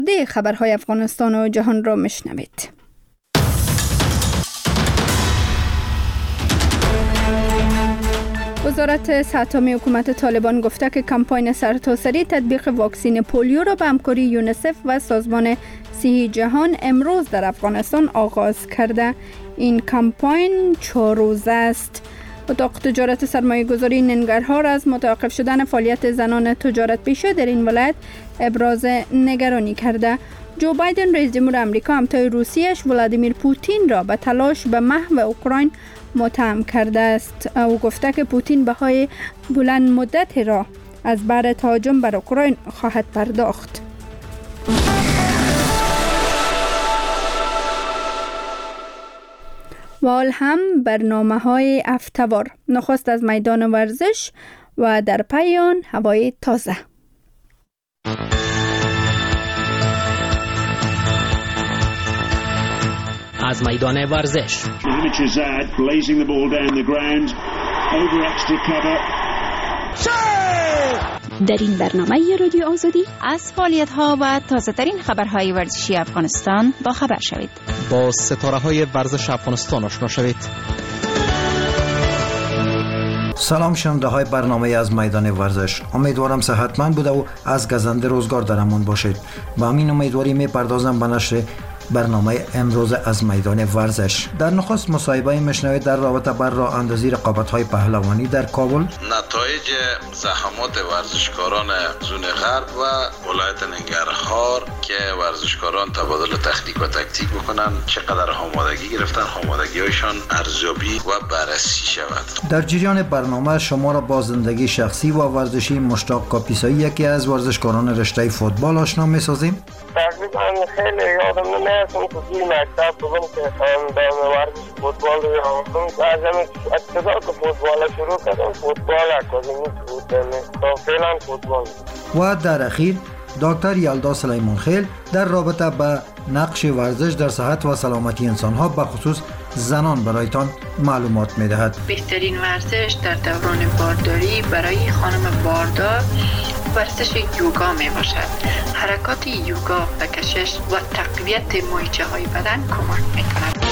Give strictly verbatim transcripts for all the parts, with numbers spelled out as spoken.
ده خبرهای افغانستان و جهان را میشنوید. وزارت صحت عامه حکومت طالبان گفته که کمپاین سرتاسری تطبیق واکسن پولیو را به همکاری یونیسف و سازمان صحی جهان امروز در افغانستان آغاز کرده. این کمپاین چهار روزه است. اتاق تجارت سرمایه گذاری ننگرهار از متوقف شدن فعالیت زنان تجارت پیشه در این ولایت ابراز نگرانی کرده. جو بایدن رئیس جمهور آمریکا همتای روسیه‌اش ولادیمیر پوتین را به تلاش به محو اوکراین متهم کرده است. او گفته که پوتین بهای بلند مدت را از بر تهاجم بر اوکراین خواهد پرداخت. و حال هم برنامه‌های هفته‌وار، نخست از میدان ورزش و در پی آن هوای تازه. از میدان ورزش در این برنامه رادیو آزادی از فعالیت‌ها و تازه‌ترین خبرهای ورزشی افغانستان با خبر شوید. با ستاره‌های ورزش افغانستان آشنا شوید. سلام شنونده های برنامه از میدان ورزش. امیدوارم صحتمند بوده و از گزنده روزگار در امان باشید. با همین امیدواری میپردازم به نشر برنامه امروز از میدان ورزش. در نخست مصاحبه میشنوید در رابطه بر راه اندازی رقابت‌های پهلوانی در کابل، نتایج زحمات ورزشکاران زون غرب و ولایت ننگرهار که ورزشکاران تبادل تکنیک و تاکتیک بکنن، چقدر آمادگی گرفتن، آمادگی‌هایشان ارزیابی و بررسی شود. در جریان برنامه شما را با زندگی شخصی و ورزشی مشتاق کاپیسایی، یکی از ورزشکاران رشته فوتبال، آشنا می‌سازیم. تقریبا خیلی یادم نمیاد که توی مکتب بودم که خواندم ورزش فوتبال رو یادم. از همین ابتدا که فوتبال شروع کردم، فوتبال اکادمی بود، تا فعلا فوتبال. و در اخیر دکتر یلدا سلیمان خیل در رابطه به نقش ورزش در صحت و سلامتی انسان‌ها به خصوص زنان برایتان معلومات می‌دهد. بهترین ورزش در دوران بارداری برای خانم باردار ورزش یوگا می باشد. حرکات یوگا و کشش و تقویت مایچه‌های بدن کمک می‌کند.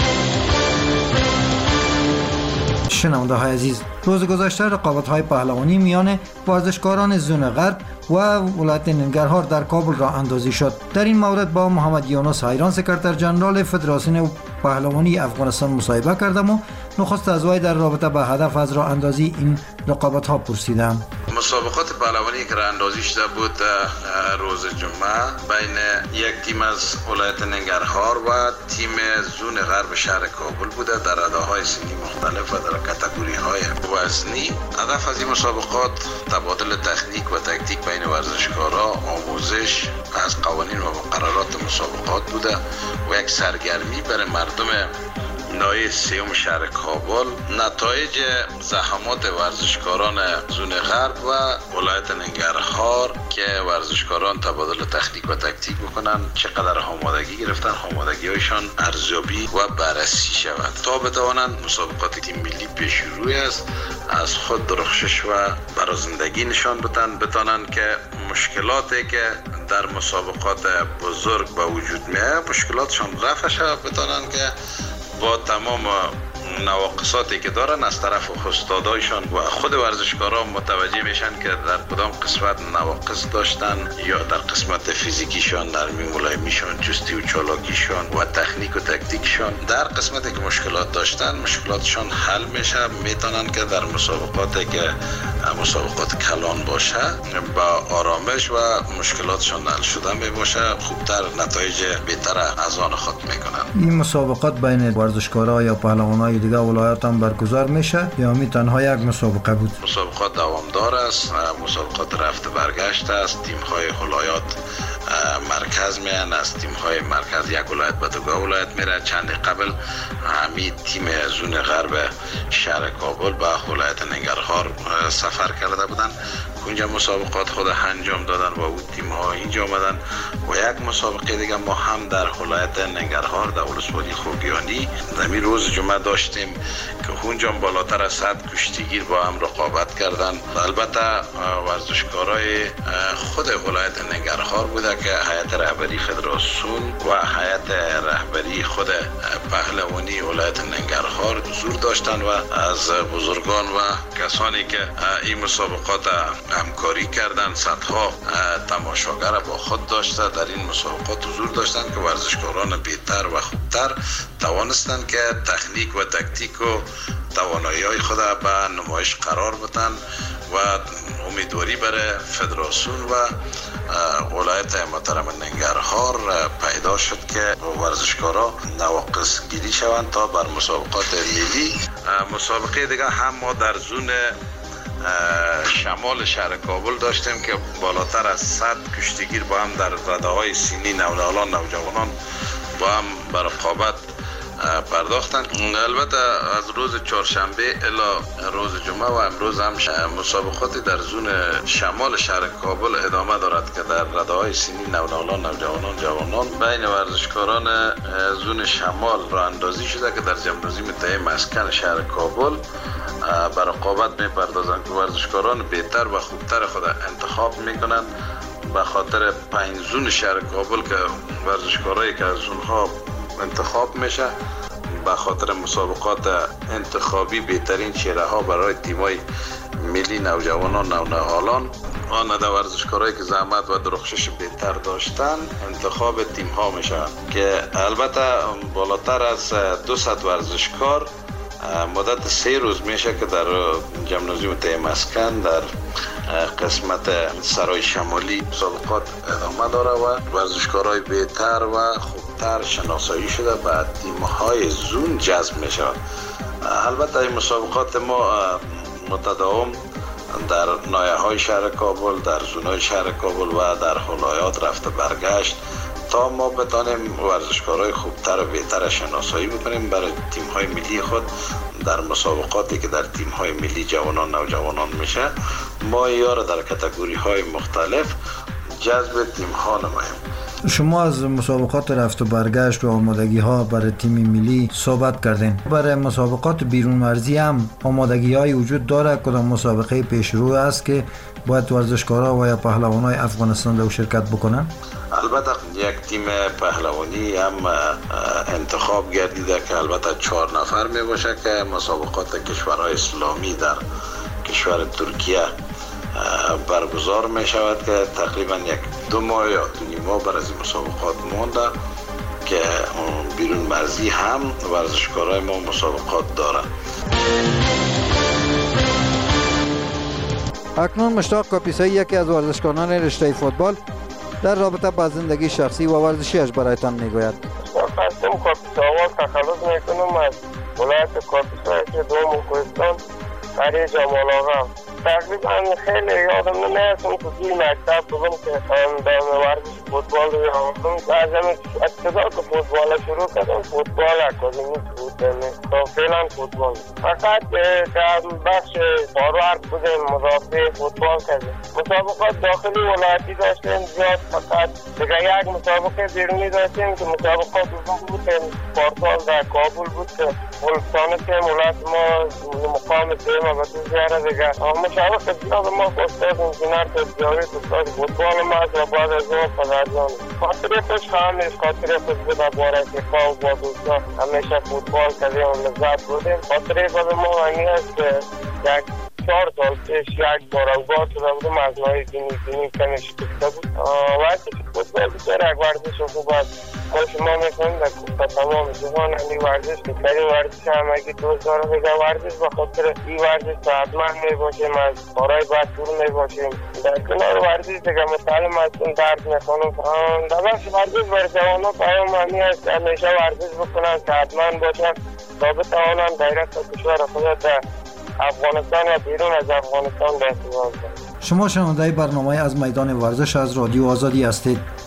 شنونده های عزیز، روز گذشته رقابت‌های پهلوانی میان ورزشکاران زون غرب و ولایت ننگرهار در کابل راه اندازی شد. در این مورد با محمد یونس حیران، سکرتر جنرال فدراسیون پهلوانی افغانستان، مصاحبه کردم و نخست از وی در رابطه به هدف از راه اندازی این رقابت‌ها پرسیدم. مسابقات پهلوانی که راه اندازی شده بود روز جمعه بین یک تیم از ولایت ننگرهار و تیم زون غرب شهر کابل بوده در رده‌های سنی مختلف و در کاتگوری‌های وزنی. هدف از این مسابقات تبادل تکنیک و تاکتیک بین ورزشکارا، آموزش از قوانین و مقررات مسابقات بوده و یک سرگرمی برای مردم نایه سیوم شهر کابل. نتایج زحمات ورزشکاران زون غرب و ولایت ننگرهار که ورزشکاران تبادل تکنیک و تاکتیک بکنن، چقدر آمادگی گرفتن، آمادگی‌هایشان ارزیابی و بررسی شود تا بتوانند مسابقات تیم ملی پیش روی است از خود درخشش و برازندگی نشان بدن، بتانند که مشکلاتی که در مسابقات بزرگ به وجود میاد مشکلاتشان رفع شود، بتانند که با تمام نواقصاتی که دارن از طرف استادایشان و خود ورزشکاران متوجه میشن که در کدام قسمت نواقص داشتن، یا در قسمت فیزیکیشان، نرمی ملایمیشان، چستی و چالاکیشان و تکنیک و تاکتیکشان. در قسمتی که مشکلات داشتن مشکلاتشان حل میشه، میتونن که در مسابقاتی که مسابقات کلان باشه با آرامش و مشکلاتشان حل شده می باشه خوبتر نتایج بهتر از آن خود میکنن. این مسابقات بین ورزشکارا یا پهلوانای دیگه ولایت هم برگزار میشه یا می تنها یک مسابقه بود؟ مسابقات دوامدار است، مسابقات رفت برگشت است. تیم های ولایات مرکز میان، از تیم های مرکز یک ولایت به دیگر ولایت میره. چند قبل همین تیم زون غرب شهر کابل به ولایت ننگرهار سفر کرده بودن اونجا مسابقات خود انجام دادن و اون تیم ها اینجا آمدن و یک مسابقه دیگه ما هم در ولایت ننگرهار در ولسوالی خوگیانی در روز جمعه داشتیم که اونجا بالاتر از صد کشتیگیر با هم رقابت کردن. البته ورزشکارای خود ولایت ننگرهار بوده که هیئت رهبری فدراسیون و هیئت رهبری خود پهلوانی ولایت ننگرهار حضور داشتن و از بزرگان و کسانی که این مسابقات همکاری کردن صدها تماشاگر با خود داشته در این مسابقات حضور داشتن که ورزشکاران بهتر و خوبتر توانستند که تکنیک و تکتیک و توانایی های خود به نمایش قرار بدن و امیدواری برای فدراسیون و ولایت محترم ننگرهار پیدا شد که ورزشکارا نواقص گیری شوند تا بر مسابقات ملی. مسابقه دیگه هم ما در زون شمال شهر کابل داشتیم که بالاتر از صد کشتیگیر با هم در رده های سینی نونالان نوجوانان با هم بر رقابت پرداختن. البته از روز چهارشنبه الی روز جمعه و امروز هم مسابقاتی در زون شمال شهر کابل ادامه دارد که در رده‌های سنی نونالان نوجوانان جوانان بین ورزشکاران زون شمال راه اندازی شده که در جمهوری متحده مسکن شهر کابل بر رقابت می‌پردازند که ورزشکاران بهتر و خوبتر خود انتخاب می‌کنند. به خاطر پنج زون شهر کابل که ورزشکارایی که از زونها انتخاب میشه به خاطر مسابقات انتخابی بهترین چهره ها برای تیمای ملی نوجوانان نونهالان آن در ورزشکارایی که زحمت و درخشش بهتر داشتن انتخاب تیم ها میشه که البته بالاتر از دویست ورزشکار مدت سه روز میشه که در جمهوری متحده مسکن در قسمت سرای شمالی مسابقات ادامه داره و ورزشکارای بهتر و خوبتر شناسایی شده به تیم‌های زون جذب میشه. البته این مسابقات ما متداوم در نایه‌های شهر کابل، در زونای شهر کابل و در ولایات رفته برگشت تا ما بتانیم ورزشکارای خوبتر و بهتر شناسایی بکنیم برای تیم‌های ملی خود. در مسابقاتی که در تیم‌های ملی جوانان نوجوانان میشه ما یارو در کاتگوری‌های مختلف جذب تیم‌ها نماییم. شما از مسابقات رفت و برگشت و آمادگی ها برای تیم ملی صحبت کردین. برای مسابقات بیرون مرزی هم آمادگی های وجود داره؟ کدام مسابقه پیش رو است که باید ورزشکارا و یا پهلوانای افغانستان در شرکت بکنن؟ البته یک تیم پهلوانی هم انتخاب گردیده که البته چهار نفر می باشه که مسابقات کشورهای اسلامی در کشور ترکیه برگزار می شود که تقریبا یک دو ماه یا دو نیم ماه بر از این مسابقات مونده که بیرون مرزی هم ورزشکارای ما مسابقات دارن. اکنون مشتاق کاپیسایی یکی از ورزشکاران رشته فوتبال در رابطه با زندگی شخصی و ورزشیش برایتان میگوید. خواستم کاپیساوال تخلص میکنم از ولایت کاپیسایی که دوم کوهستان قریه جمال آقا. تقریبا خیلی یادم نمیستم که توی مکتب بودم که در ورزش فوتبال رو یادم از همین ابتدا که فوتبال شروع کردم فوتبال اکادمی بود تا فعلا فوتبال فقط در بخش فاروارد بودیم مدافع فوتبال کردیم. مسابقات داخلی ولایتی داشتیم زیاد، فقط دیگه یک مسابقه بیرونی داشتیم که مسابقات بود که پارسال در کابل بود که ولستان تیم ولایت ما مقام تیم و تو زیاره دیگه مسابقه زیاد ما استاد انجینر تجاری استاد فوتبال ما از بعد از اون پدرجان خاطره خوش خواهمیش خاطره خوش بود باره که کاو با دوستا همیشه فوتبال کردیم و لذت بودیم. خاطره بود ما همی هست که یک چهار سال پیش یک بار اوگاه شده بودم از نای دینی دینی کمی شکسته بود وقتی که فوتبال بسیار یک ورزش خوب است ما شما میکنیم در تا تمام جهان همی ورزش که کاری ورزش هم اگه دوست داره بگه ورزش بخاطر این ورزش صحتمند میباشیم از کارهای باید دور میباشیم. در کنار ورزش دیگه متعلم هستیم درد میخونم در بخش ورزش بر جوانان پیام همی هست همیشه ورزش بکنن صحتمند باشن تا بتوانن غیرت کشور خود در افغانستان و بیرون از افغانستان به استفاده کنند. شما شنونده برنامه از میدان ورزش از رادیو آزادی هستید.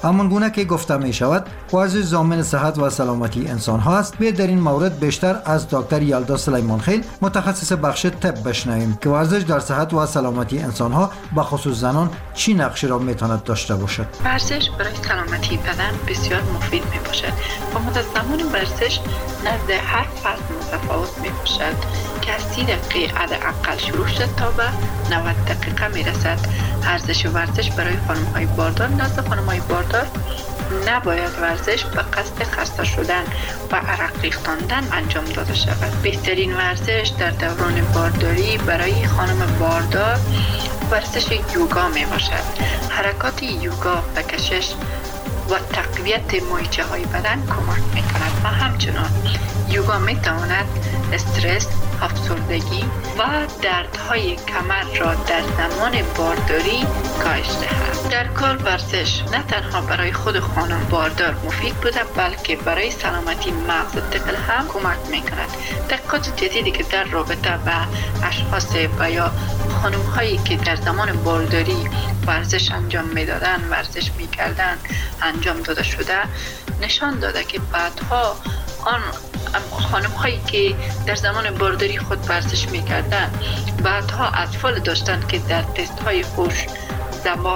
همان گونه که گفته می شود ورزش ضامن صحت و سلامتی انسان ها است. به در این مورد بیشتر از دکتر یلدا سلیمان خیل متخصص بخش طب بشنویم که ورزش در صحت و سلامتی انسان ها به خصوص زنان چی نقشی را می تواند داشته باشد. ورزش برای سلامتی بدن بسیار مفید می باشد و مدت زمان ورزش نزد هر فرد متفاوت می باشد که از سی دقیقه حداقل شروع شد تا به نود دقیقه می رسد. ارزش ورزش برای خانم های باردار نزد خانم های باردار نباید ورزش به قصد خسته شدن و عرق ریختاندن انجام داده شود. بهترین ورزش در دوران بارداری برای خانم باردار ورزش یوگا می باشد. حرکات یوگا به کشش و تقویت مایچه های بدن کمک می کند و همچنان یوگا می تواند استرس، افسردگی و دردهای کمر را در زمان بارداری کاهش دهد. در کل ورزش نه تنها برای خود خانم باردار مفید بوده بلکه برای سلامتی مغز طفل هم کمک می کند. تحقیقات جدیدی که در رابطه با اشخاص و یا خانم هایی که در زمان بارداری ورزش انجام می دادن ورزش می کردن انجام داده شده نشان داده که بعدها آن خانم هایی که در زمان بارداری خود ورزش می کردن بعدها اطفال داشتن که در تست های هوش زبان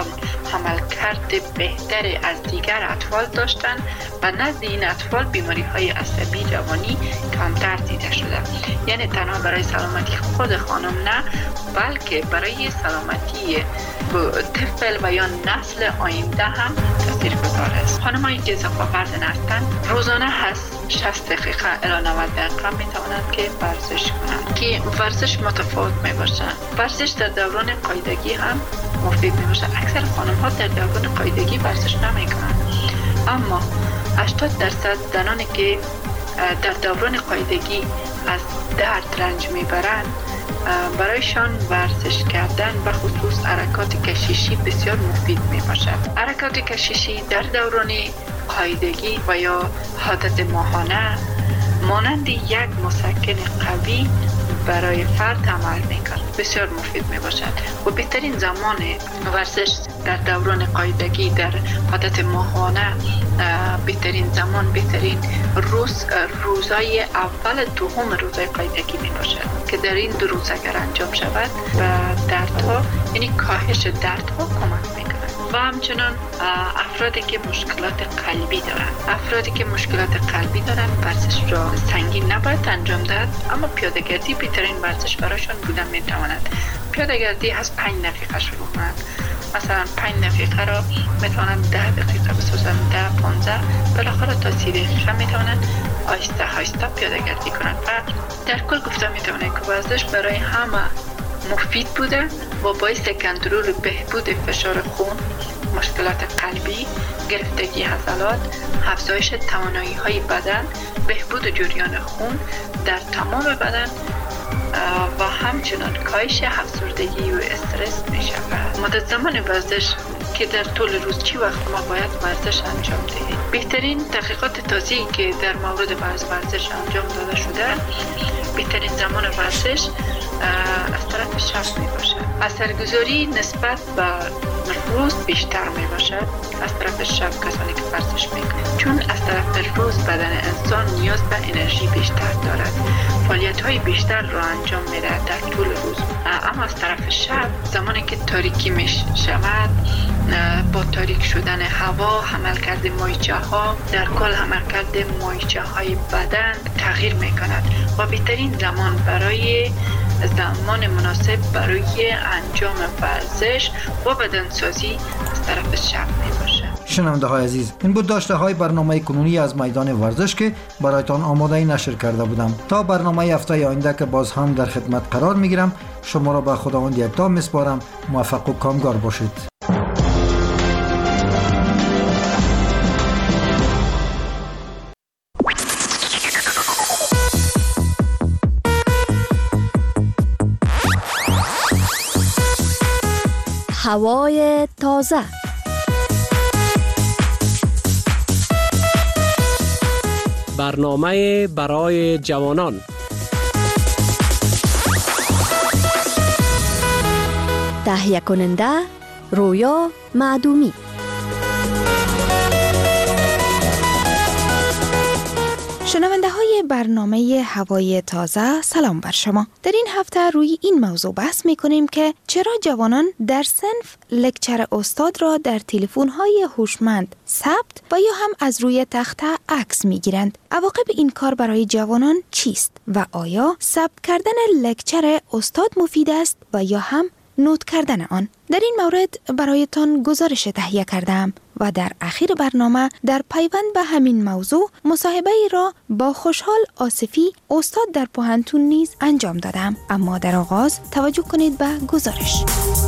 عملکرد بهتر از دیگر اطفال داشتند و نزد این اطفال بیماری های عصبی روانی کمتر دیده شده. یعنی تنها برای سلامتی خود خانم نه بلکه برای سلامتی طفل و یا نسل آینده هم تاثیرگذار است. خانم‌هایی که اضافه وزن هستند روزانه هست شصت دقیقه الی نود دقیقه می توانند که ورزش کنند که ورزش متفاوت می باشند. ورزش در دوران قاعدگی هم مفید می باشد. اکثر خانم ها در دوران قاعدگی ورزش نمی کنند اما هشتاد درصد زنانی که در دوران قاعدگی از درد رنج می برند برایشان ورزش کردن و خصوص حرکات کششی بسیار مفید می باشد. حرکات کششی در دوران قاعدگی و یا عادت ماهانه مانند یک مسکن قوی برای فرد عمل می‌کند. بسیار مفید می باشد و بهترین زمان ورزش در دوران قاعدگی در عادت ماهانه بهترین زمان بهترین روز روزای اول دوم روزای قاعدگی می باشد که در این دو روز اگر انجام شود و دردها یعنی کاهش دردها کمک می کند. و همچنان افرادی که مشکلات قلبی دارند افرادی که مشکلات قلبی دارند ورزش را سنگین نباید انجام داد اما پیاده‌گردی بهترین ورزش برایشان بودن می تواند. پیاده‌گردی از پنج دقیقه شروع کنند. مثلا پنج دقیقه را می توانند ده دقیقه بسازند ده پانزده بالاخره تا سی دقیقه می توانند آهسته آهسته پیاده‌گردی کنند. و در کل گفته می توانند که ورزش برای همه مفید بوده و باعث کنترل و بهبود فشار خون، مشکلات قلبی، گرفتگی عضلات، افزایش توانایی های بدن، بهبود جریان خون در تمام بدن و همچنان کاهش افسردگی و استرس می شود. مدت زمان ورزش که در طول روز چی وقت ما باید ورزش انجام دهیم؟ بهترین تحقیقات تازه‌ای که در مورد ورزش انجام داده شده بهترین زمان ورزش از طرف شب می باشد. اثرگذاری نسبت به روز بیشتر می باشد از طرف شب کسانی که ورزش می کنند چون از طرف روز بدن انسان نیاز به انرژی بیشتر دارد فعالیت های بیشتر را انجام می دهد در طول روز اما از طرف شب زمانی که تاریکی می شود با تاریک شدن هوا عملکرد مایچه ها در کل عملکرد مایچه های بدن تغییر می کند و بهترین زمان برای زمان مناسب برای انجام ورزش و بدنسازی از طرف شب می باشد. شنونده های عزیز این بود داشته های برنامه کنونی از میدان ورزش که برایتان آماده نشر کرده بودم. تا برنامه هفته آینده که باز هم در خدمت قرار می گیرم شما را به خداوند یکتا می سپارم. موفق و کامگار باشید. هوای تازه برنامه برای جوانان تهیه کننده رویا معدومی شنونده های برنامه هوای تازه، سلام بر شما. در این هفته روی این موضوع بحث می کنیم که چرا جوانان در صنف لکچر استاد را در تلفن های هوشمند ثبت و یا هم از روی تخته عکس می گیرند. عواقب این کار برای جوانان چیست و آیا ثبت کردن لکچر استاد مفید است و یا هم نوت کردن آن؟ در این مورد برایتان گزارش تهیه کردم و در اخیر برنامه در پیوند به همین موضوع مصاحبه ای را با خوشحال آصفی استاد در پوهنتون نیز انجام دادم. اما در آغاز توجه کنید به گزارش.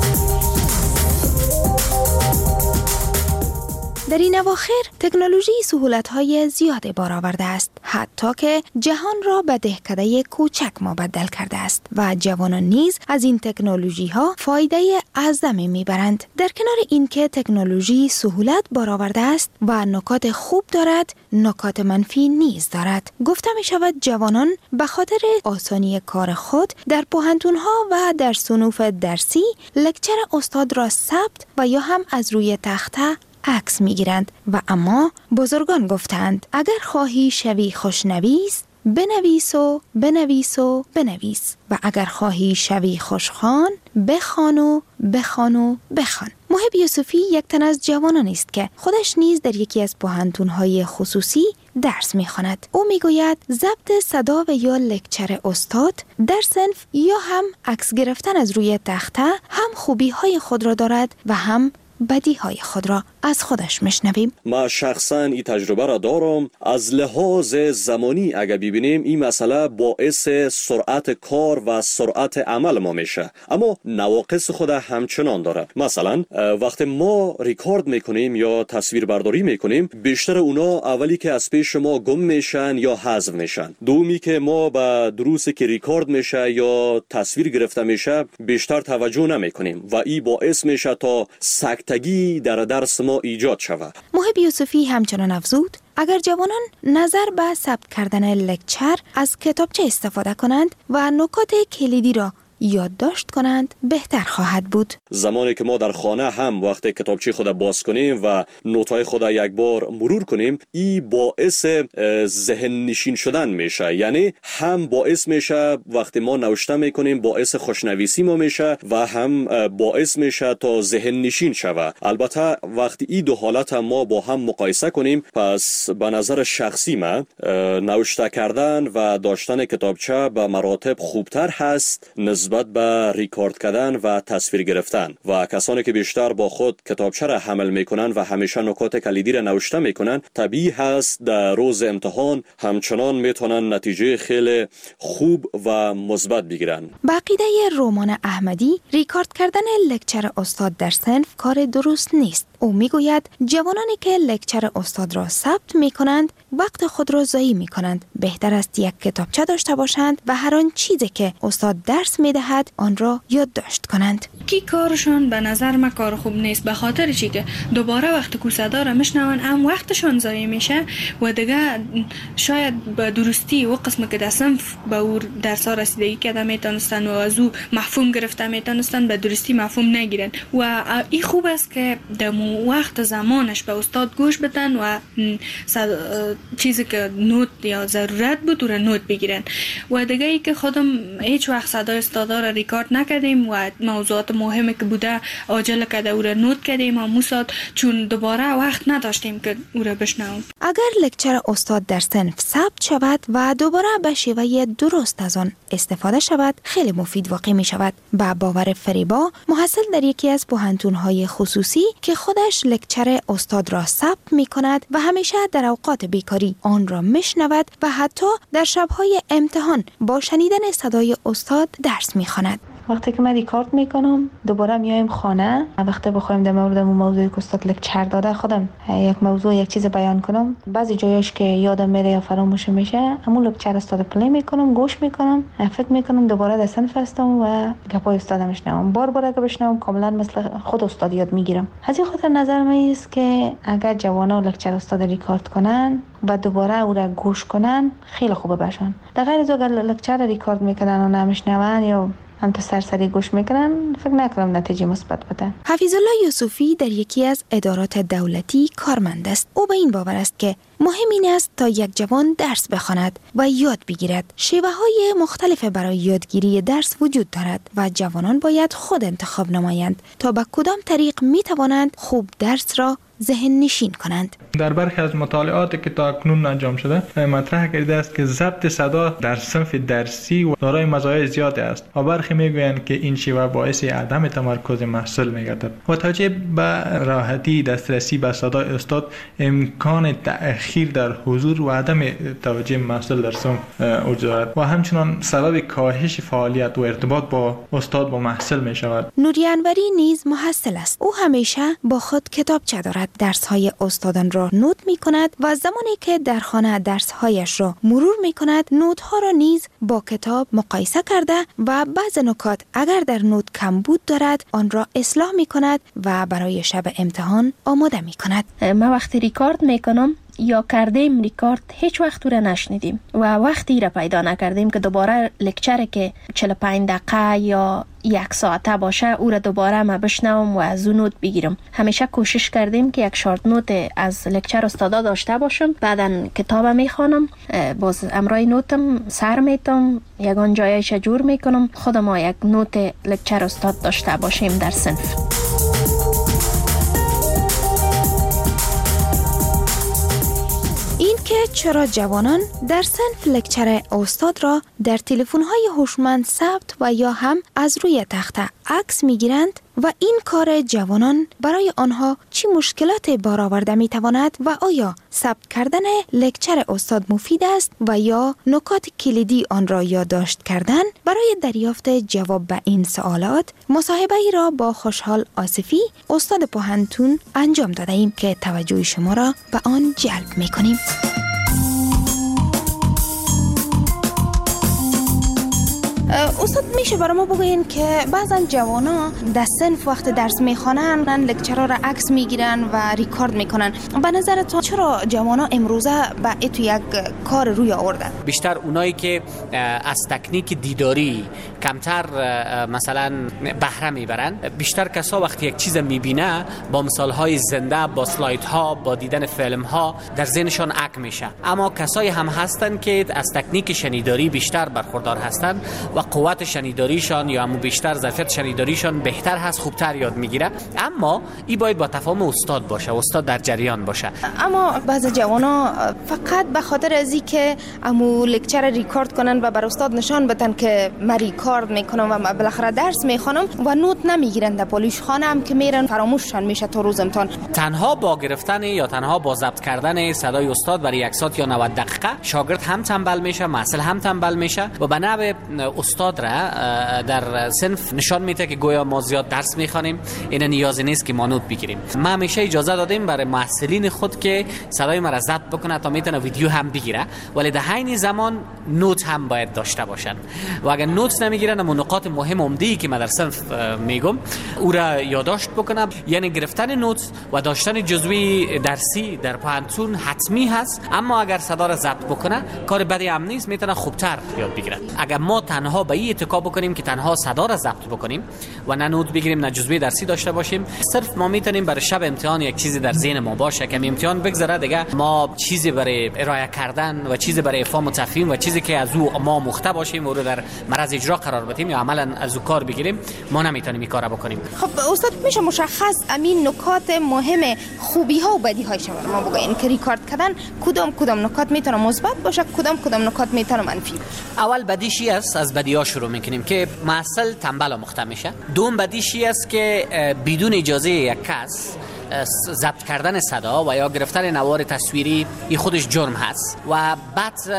در این اواخر تکنولوژی سهولت‌های زیادی بار آورده است، حتی که جهان را به دهکده کوچک مبدل کرده است و جوانان نیز از این تکنولوژی‌ها فایده اعظمی می‌برند. در کنار اینکه تکنولوژی سهولت بار آورده است و نکات خوب دارد، نکات منفی نیز دارد. گفته می‌شود جوانان به خاطر آسانی کار خود در پوهنتون‌ها و در صنوف درسی لکچر استاد را ثبت و یا هم از روی تخته عکس میگیرند و اما بزرگان گفتند اگر خواهی شوی خوشنویس بنویس و بنویس و بنویس و اگر خواهی شوی خوشخوان بخوان و بخوان و بخوان. محب یوسفی یک تن از جوانان است که خودش نیز در یکی از پوهنتون‌های خصوصی درس می‌خواند. او میگوید ضبط صدا و یا لکچر استاد در صنف یا هم عکس گرفتن از روی تخته هم خوبی‌های خود را دارد و هم بدیهای خود را از خودش میشنویم. ما شخصا این تجربه را دارم. از لحاظ زمانی اگر ببینیم این مسئله باعث سرعت کار و سرعت عمل ما میشه، اما نواقص خود همچنان داره. مثلا وقتی ما ریکارد میکنیم یا تصویر برداری میکنیم، بیشتر اونا اولی که از پیش ما گم میشن یا حذف میشن. دومی که ما به دروسی که ریکارد میشه یا تصویر گرفته میشه بیشتر توجه نمیکنیم و این باعث میشه تا سکتگی در درس ما ایجاد شود. محب یوسفی همچنان افزود اگر جوانان نظر به ثبت کردن لکچر از کتابچه استفاده کنند و نکات کلیدی را یادداشت کنند بهتر خواهد بود. زمانی که ما در خانه هم وقتی کتابچه خود باز کنیم و نوت‌های خود یک بار مرور کنیم، این باعث ذهن نشین شدن میشه. یعنی هم باعث میشه وقتی ما نوشته میکنیم باعث خوشنویسی ما میشه و هم باعث میشه تا ذهن نشین شود. البته وقتی این دو حالت هم ما با هم مقایسه کنیم، پس به نظر شخصی من نوشته کردن و داشتن کتابچه به مراتب خوبتر هست نسبت به ریکارد کردن و تصویر گرفتن. و کسانی که بیشتر با خود کتابچه را حمل میکنن و همیشه نکات کلیدی را نوشته میکنن، طبیعی هست در روز امتحان همچنان میتونن نتیجه خیلی خوب و مثبت بگیرن. با عقیده رومان احمدی، ریکارد کردن لکچر استاد در صنف کار درست نیست. او میگوید جوانانی که لکچر استاد را ثبت میکنند وقت خود را ضایع میکنند. بهتر است یک کتابچه داشته باشند و هر آن چیزی که استاد درس میدهد آن را یادداشت کنند. کی کارشان به نظر من کار خوب نیست، به خاطر چی که دوباره وقت که صدا را میشنون هم وقتشان ضایع میشه و دیگه شاید به درستی و قسم که در صنف به او درس ها رسیدگی کرده میتونستن و از او مفهوم گرفته میتونستن به درستی مفهوم نگیرن. و این خوب است که در وقت زمانش به استاد گوش بدن و چیزی که نوت یا ضرورت بود او را نوت بگیرن. و دیگه ای که خودم هیچ وقت صدای استادا را ریکارد نکردیم و موضوعات مهمی که بوده عاجل کرده او را نوت کردیم همون ساعت، چون دوباره وقت نداشتیم که او را بشنویم. اگر لکچر استاد در صنف ثبت شود و دوباره به شیوه درست از آن استفاده شود خیلی مفید واقع می شود. با باور فریبا، محصل در یکی از پوهنتون‌های خصوصی که خودش لکچر استاد را ثبت می کند و همیشه در اوقات بیکاری آن را میشنود و حتی در شب‌های امتحان با شنیدن صدای استاد درس می‌خواند. وقتی که من ریکارد میکنم دوباره میایم خانه، وقتی بخوایم در مورد اون موضوعی که استاد لکچر داده خودم یک موضوع یک چیز بیان کنم، بعضی جایش که یادم میره یا فراموش میشه همون لکچر استاد پلی میکنم، گوش میکنم، فکر میکنم دوباره در صنف هستم و گپای استاد میشنوم. بار بار که بشنوم کاملا مثل خود استاد یاد میگیرم. از این خاطر نظر من است که اگر جوانا لکچر استاد ریکارد کنن و دوباره او را گوش کنن خیلی خوبه باشن. در غیر از اگر لکچر ریکارد میکنن و نمیشنون یا هم تو سرسری گوش میکنن، فکر نکنم نتیجه مثبت بده. حفیظ الله یوسفی در یکی از ادارات دولتی کارمند است. او به این باور است که مهم این است تا یک جوان درس بخواند و یاد بگیرد. شیوه های مختلف برای یادگیری درس وجود دارد و جوانان باید خود انتخاب نمایند تا به کدام طریق می توانند خوب درس را ذهن نشین کنند. در برخی از مطالعاتی که تا اکنون انجام شده مطرح کرده است که ضبط صدا در صنف درسی و دارای مزایای زیادی است و برخی میگویند که این شیوه باعث عدم تمرکز محصول میگردد. و توجه به راحتی دسترسی به صدای استاد، امکان تأخیر در حضور و عدم توجه محصول در صنف وجود دارد و همچنان سبب کاهش فعالیت و ارتباط با استاد با محصول می شود. نوری انوری نیز محصل است. او همیشه با خود کتابچه دارد. درس های استادان را نوت می کند و زمانی که در خانه درس هایش را مرور می کند نوت ها را نیز با کتاب مقایسه کرده و بعض نکات اگر در نوت کمبود دارد آن را اصلاح می کند و برای شب امتحان آماده می کند. ما وقتی ریکارد می کنم یا کردیم ریکارد هیچ وقت او را نشنیدیم و وقتی را پیدا نکردیم که دوباره لکچر که چهل و پنج دقیقه یا یک ساعته باشه او را دوباره ما بشنوم و از اون نوت بگیرم. همیشه کوشش کردیم که یک شارت نوت از لکچر استادا داشته باشم. بعدن کتاب میخوانم، باز امرای نوتم سر میتم، یگان جایش جور میکنم، خودم ما یک نوت لکچر استاد داشته باشیم در صنف. این که چرا جوانان در صنف لکچر استاد را در تلفن‌های هوشمند ثبت و یا هم از روی تخته عکس می‌گیرند و این کار جوانان برای آنها چی مشکلات برآورده می‌تواند و آیا ثبت کردن لکچر استاد مفید است و یا نکات کلیدی آن را یادداشت کردن؟ برای دریافت جواب به این سوالات مصاحبه ای را با خوشحال آصفی استاد پوهنتون انجام داده ایم که توجه شما را به آن جلب می‌کنیم. استاد میشه برای ما بگوین که بعضا جوانا در صنف وقت درس میخوانن لکچرها را عکس میگیرن و ریکارد میکنن. به نظر تو چرا جوانا امروزه به اتو یک کار روی آوردن؟ بیشتر اونایی که از تکنیک دیداری کمتر مثلا بهره میبرن، بیشتر کسا وقتی یک چیز میبینه با مثالهای زنده، با سلایدها، با دیدن فیلمها در ذهنشان عک میشه. اما کسایی هم هستن که از تکنیک شنیداری بیشتر برخوردار هستن و قوت شنیداریشان یا همون بیشتر ظرفیت شنیداریشان بهتر هست، خوبتر یاد میگیره. اما این باید با تفاهم استاد باشه، استاد در جریان باشه. اما بعض جوانا فقط به خاطر از اینکه امو لکچر ریکارد کنن و بر استاد نشان بدن که من ریکارد میکنم و بالاخره درس میخوانم و نوت نمیگیرن در پالیش خانه هم که میرن فراموششان میشه تا روز امتحان. تنها با گرفتن یا تنها با ضبط کردن صدای استاد برای یک ساعت یا نود دقیقه شاگرد هم تنبل میشه، محصل هم تنبل میشه و به نحو استاد را در صنف نشان میده که گویا ما زیاد درس میخوانیم، این نیازی نیست که ما نوت بگیریم. ما همیشه اجازه دادیم برای محصلین خود که صدای ما را ضبط بکنه تا میتونه ویدیو هم بگیره، ولی در عین زمان نوت هم باید داشته باشن و اگر نوت نمیگیرن اما نکات مهم عمده‌ای که ما در صنف میگم او را یادداشت بکنه. یعنی گرفتن نوت و داشتن جزوی درسی در پوهنتون حتمی هست، اما اگر صدا را ضبط بکنه کار بدی هم نیست، میتونه خوبتر یاد بگیره. اگر ما تنها به این اتکا بکنیم که تنها صدا را ضبط بکنیم و نه نوت بگیریم نه جزوی درسی داشته باشیم، صرف ما میتونیم برای شب امتحان یک چیزی در ذهن ما باشه که امتحان بگذره دیگه ما چیزی برای ارائه کردن و چیزی برای افهام و تفهیم و چیزی که از او ما مخته باشیم و رو در مرز اجرا قرار بدیم یا عملا از او کار بگیریم، ما نمیتونیم این کارا بکنیم. خب استاد میشه مشخص امین نکات مهم خوبی ها و بدی هایش ما بگین که ریکارد کردن کدام کدام نکات میتونه مثبت باشه، کدام کدام نکات میتونه منفی؟ اول بدیشی است، از بدی‌ها شروع میکنیم که محصل تنبل و مخته میشه. دوم بدیشی است که بدون اجازه یک کس ضبط کردن صدا و یا گرفتن نوار تصویری این خودش جرم هست و بعد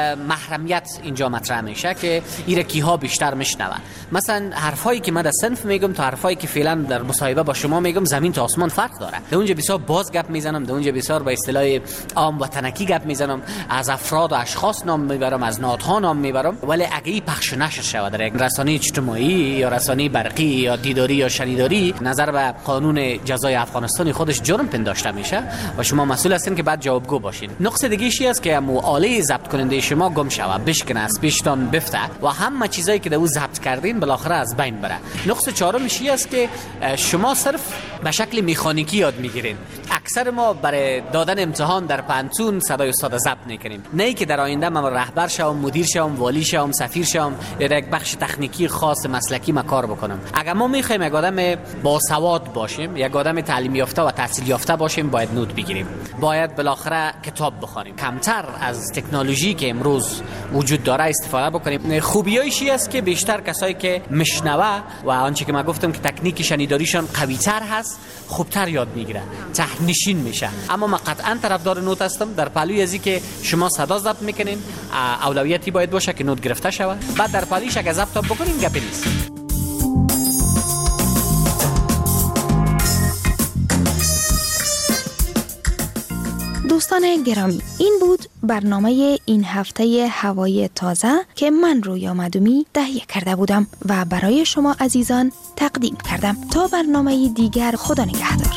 محرمیت اینجا مطرح میشه که ایره کیها بیشتر میشنوه. مثلا حرفایی که من در صنف میگم تا حرفایی که فعلا در مصاحبه با شما میگم زمین تا آسمان فرق داره. در اونجا بسیار باز گپ میزنم، در اونجا بسیار با اصطلاح عام وطنکی گپ میزنم، از افراد و اشخاص نام میبرم، از نهادها نام میبرم، ولی اگه این پخش نشه شود در یک رسانه اجتماعی یا رسانه برقی یا دیداری یا شنیداری، نظر به قانون جزای افغانستان توسط خودش جرم پنداشته میشه و شما مسئول هستین که بعد جوابگو باشین. نقص دیگه ایشی است که مو آله ضبط کننده شما گم شوه، بشکنه، از پیشتان بفته و همه چیزایی که در او ضبط کردین بالاخره از بین بره. نقص چهارم ایشی است که شما صرف به شکل مکانیکی یاد میگیرین. اکثر ما برای دادن امتحان در پانتون صدای استاد ضبط میکنیم، نه که در آینده من رهبر شوم، مدیر شوم، والی شوم، سفیر شوم یا در یک بخش تکنیکی خاص مسلکی ما کار بکنم. اگر ما میخوایم یک آدم باسواد باشیم، یک آدم تعلیم یافته و تحصیل یافته باشیم، باید نوت بگیریم، باید بالاخره کتاب بخونیم، کمتر از تکنولوژی که امروز وجود داره استفاده بکنیم. خوبیایش است که بیشتر کسایی که مشنوه و آنچه که من گفتم که تکنیک شنیداریشان قوی‌تر هست، خوبتر یاد میگیره، ته‌نشین میشه. اما من قطعا طرفدار نوت هستم. در پهلوی ازی که شما صدا ضبط میکنین، اولویتی باید باشه که نوت گرفته شود. بعد در پهلویش اگه ضبط بکنین گپی نیست. دوستان گرامی، این بود برنامه این هفته هوای تازه که من رویا مدومی تهیه کرده بودم و برای شما عزیزان تقدیم کردم. تا برنامه دیگر، خدا نگهدار.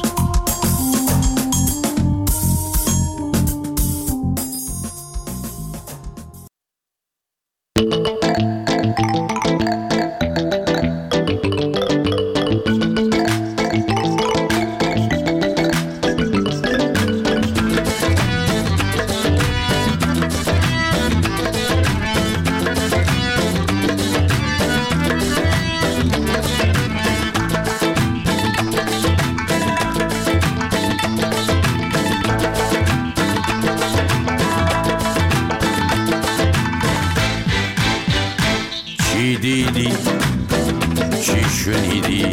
دیدی چی شنیدی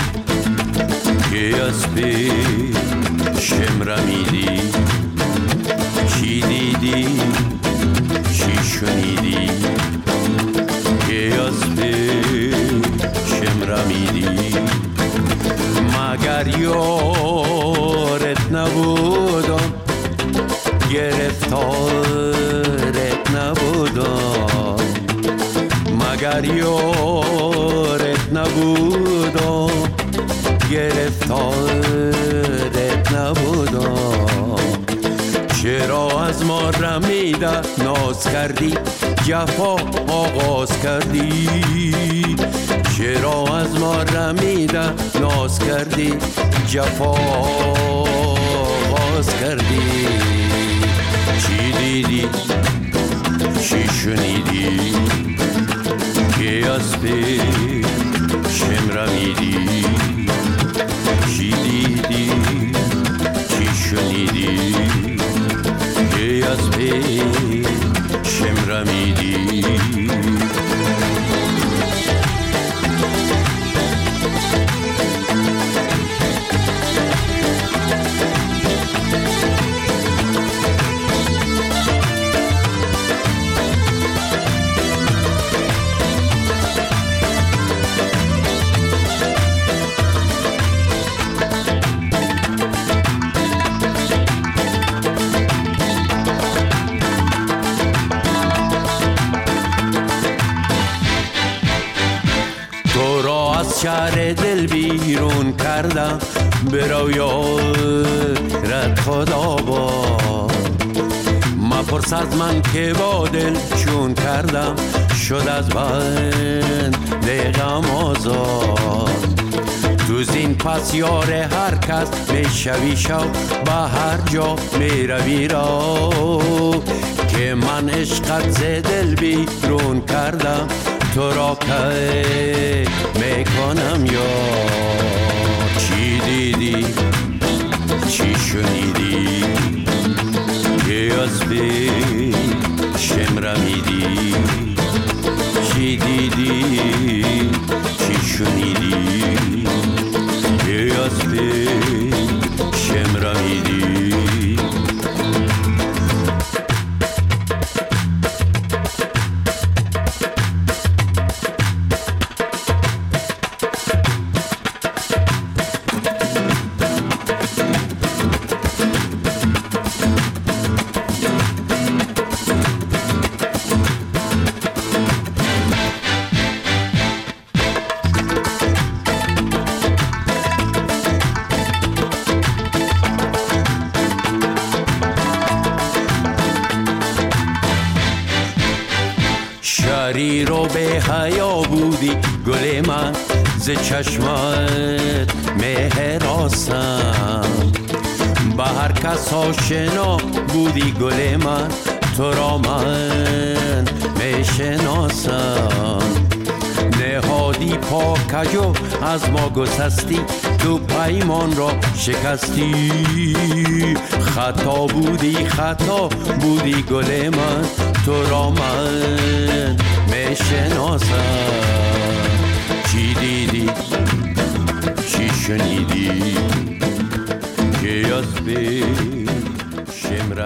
که از پیشم رمیدی؟ چی دیدی چی شنیدی که از پیشم رمیدی؟ مگر یارت نبودم، گرفتارت نبودم، مگر یارت نبودم، گرفتارت نبودم. چرا از ما رمیده ناز کردی، جفا آغاز کردی؟ چرا از ما رمیده ناز کردی، جفا آغاز کردی؟ چی دیدی چی شنیدی که از پیشم رمیدی؟ چی دیدی چی شنیدی که از پیشم رمیدی؟ شهر دل بیرون کردم، برو یارت خدا با مپرس از من که با دل چون کردم، شد از بند غم آزاد. تو زین پس یار هر کس میشوی شو، به هر جا میروی را که من عشقت ز دل بیرون کردم، تو را که میکنم یا چی دیدی چی شنیدی که از پیشم رمیدی؟ چی دیدی چی شنیدی که از پیشم رمیدی؟ پری رو به حیا بودی گل من، ز چشمت مهراسم. به هر کس آشنا بودی گل من، تو را من میشناسم. نهادی پاکجو از ما گسستی، تو پیمان را شکستی. خطا بودی خطا بودی گل من، تو را من میشناسم. چی دیدی چی شنیدی که از به شمر